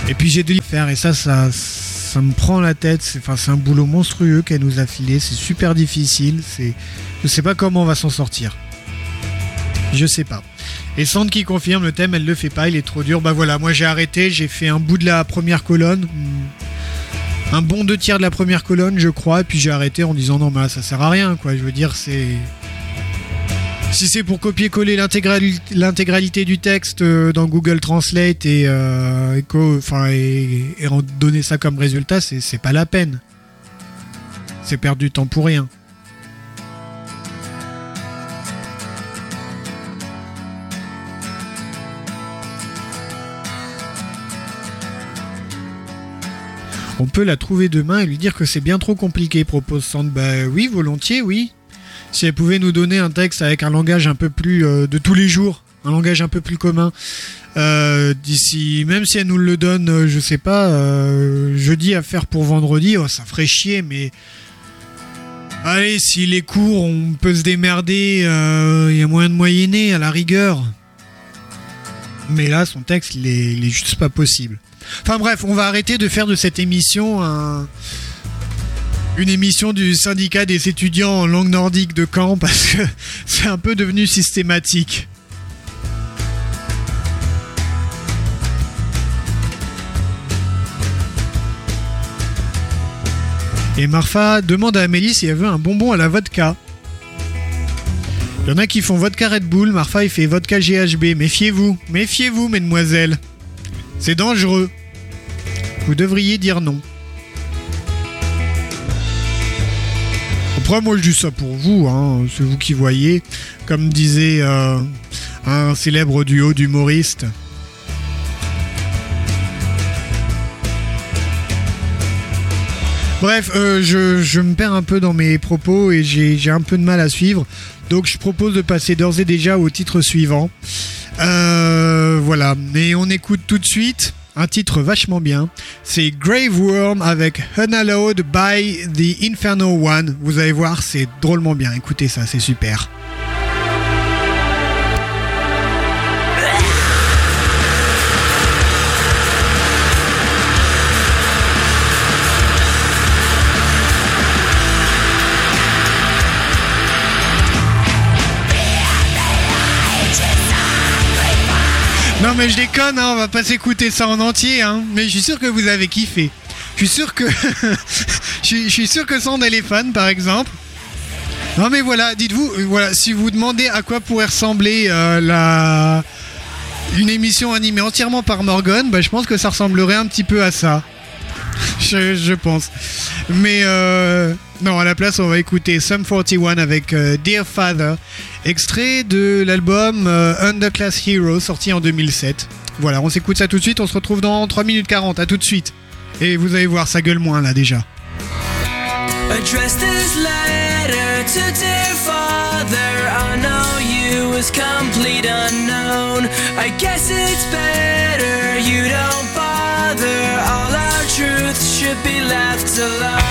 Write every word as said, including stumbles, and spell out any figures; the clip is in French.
Et puis j'ai de l'y faire et ça, ça, ça me prend la tête. C'est, enfin, c'est un boulot monstrueux qu'elle nous a filé. C'est super difficile. C'est, je sais pas comment on va s'en sortir. Je sais pas. Et Sand qui confirme le thème, elle le fait pas, il est trop dur. Bah voilà, moi j'ai arrêté, j'ai fait un bout de la première colonne, un bon deux tiers de la première colonne, je crois, et puis j'ai arrêté en disant non, mais ça sert à rien, quoi. Je veux dire, c'est. Si c'est pour copier-coller l'intégrali- l'intégralité du texte dans Google Translate et, euh, et, co- enfin, et, et en donner ça comme résultat, c'est, c'est pas la peine. C'est perdre du temps pour rien. On peut la trouver demain et lui dire que c'est bien trop compliqué, propose Sand. Bah oui, volontiers, oui. Si elle pouvait nous donner un texte avec un langage un peu plus euh, de tous les jours, un langage un peu plus commun, euh, d'ici, même si elle nous le donne, euh, je sais pas, euh, jeudi à faire pour vendredi, oh, ça ferait chier, mais allez, si les cours, on peut se démerder, il euh, y a moyen de moyenner à la rigueur. Mais là, son texte, il est, il est juste pas possible. Enfin bref, on va arrêter de faire de cette émission un... une émission du syndicat des étudiants en langue nordique de Caen parce que c'est un peu devenu systématique. Et Marfa demande à Amélie si elle veut un bonbon à la vodka. Il y en a qui font vodka Red Bull, Marfa il fait vodka G H B. Méfiez-vous, méfiez-vous mesdemoiselles. C'est dangereux. Vous devriez dire non. Après, moi, je dis ça pour vous, hein. C'est vous qui voyez. Comme disait euh, un célèbre duo d'humoristes. Bref, euh, je, je me perds un peu dans mes propos et j'ai, j'ai un peu de mal à suivre. Donc, je propose de passer d'ores et déjà au titre suivant. Euh, voilà. Et on écoute tout de suite un titre vachement bien. C'est Grave Worm avec Unhallowed by the Infernal One. Vous allez voir, c'est drôlement bien. Écoutez ça, c'est super. Non mais je déconne, hein, on va pas s'écouter ça en entier, hein, mais je suis sûr que vous avez kiffé. Je suis sûr que je suis sûr que Sand elle est fan, par exemple. Non mais voilà, dites-vous, voilà, si vous demandez à quoi pourrait ressembler euh, la une émission animée entièrement par Morgan, bah je pense que ça ressemblerait un petit peu à ça. Je, je pense. Mais euh, non, à la place, on va écouter Sum quarante et un avec euh, Dear Father, extrait de l'album euh, Underclass Hero, sorti en deux mille sept. Voilà, on s'écoute ça tout de suite, on se retrouve dans trois minutes quarante, à tout de suite. Et vous allez voir, ça gueule moins là déjà. Address this letter to dear father, I know you was complete unknown. I guess it's better you don't bother, all our truth should be left alone.